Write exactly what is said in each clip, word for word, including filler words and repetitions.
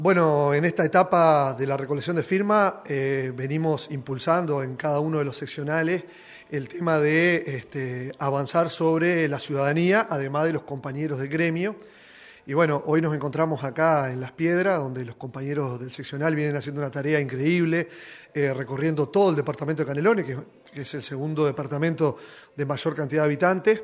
Bueno, en esta etapa de la recolección de firmas eh, venimos impulsando en cada uno de los seccionales el tema de este, avanzar sobre la ciudadanía, además de los compañeros del gremio. Y bueno, hoy nos encontramos acá en Las Piedras, donde los compañeros del seccional vienen haciendo una tarea increíble, eh, recorriendo todo el departamento de Canelones, que, que es el segundo departamento de mayor cantidad de habitantes.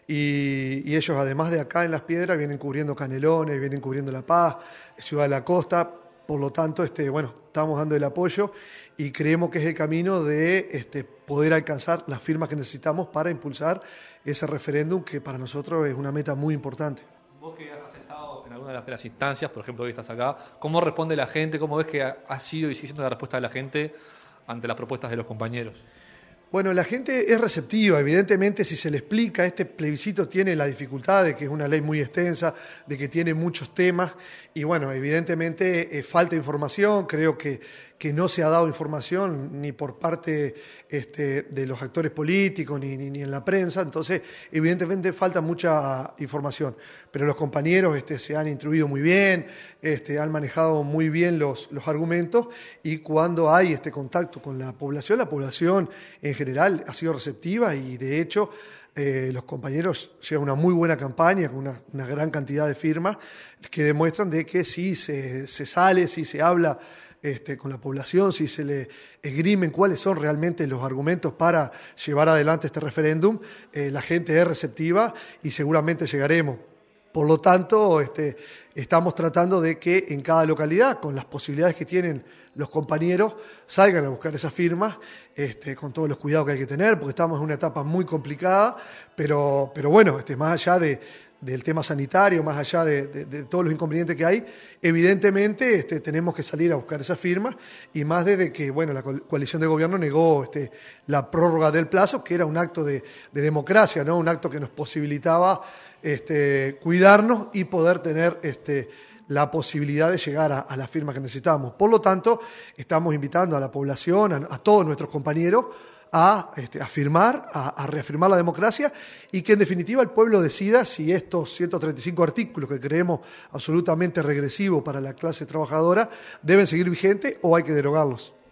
Y, y ellos, además de acá en Las Piedras, vienen cubriendo Canelones, vienen cubriendo La Paz, Ciudad de la Costa. Por lo tanto, este, bueno, estamos dando el apoyo y creemos que es el camino de este, poder alcanzar las firmas que necesitamos para impulsar ese referéndum, que para nosotros es una meta muy importante. Vos que has estado en alguna de las, de las instancias, por ejemplo, hoy estás acá, ¿cómo responde la gente? ¿Cómo ves que ha, ha sido y sigue siendo la respuesta de la gente ante las propuestas de los compañeros? Bueno, la gente es receptiva, evidentemente si se le explica, este plebiscito tiene la dificultad de que es una ley muy extensa, de que tiene muchos temas y bueno, evidentemente eh, falta información, creo que, que no se ha dado información ni por parte este, de los actores políticos ni, ni, ni en la prensa, entonces evidentemente falta mucha información, pero los compañeros este, se han instruido muy bien, este, han manejado muy bien los, los argumentos y cuando hay este contacto con la población, la población en general general ha sido receptiva y de hecho eh, los compañeros llevan una muy buena campaña con una, una gran cantidad de firmas que demuestran de que si se, se sale, si se habla este, con la población, si se le esgrimen cuáles son realmente los argumentos para llevar adelante este referéndum, eh, la gente es receptiva y seguramente llegaremos. Por lo tanto, este, estamos tratando de que en cada localidad, con las posibilidades que tienen los compañeros, salgan a buscar esas firmas este, con todos los cuidados que hay que tener, porque estamos en una etapa muy complicada, pero, pero bueno, este, más allá de, del tema sanitario, más allá de, de, de todos los inconvenientes que hay, evidentemente este, tenemos que salir a buscar esas firmas, y más desde que bueno, la coalición de gobierno negó este, la prórroga del plazo, que era un acto de, de democracia, ¿no? Un acto que nos posibilitaba Este, cuidarnos y poder tener este, la posibilidad de llegar a, a las firmas que necesitamos. Por lo tanto, estamos invitando a la población, a, a todos nuestros compañeros, a, este, a firmar, a, a reafirmar la democracia y que en definitiva el pueblo decida si estos ciento treinta y cinco artículos que creemos absolutamente regresivos para la clase trabajadora deben seguir vigentes o hay que derogarlos.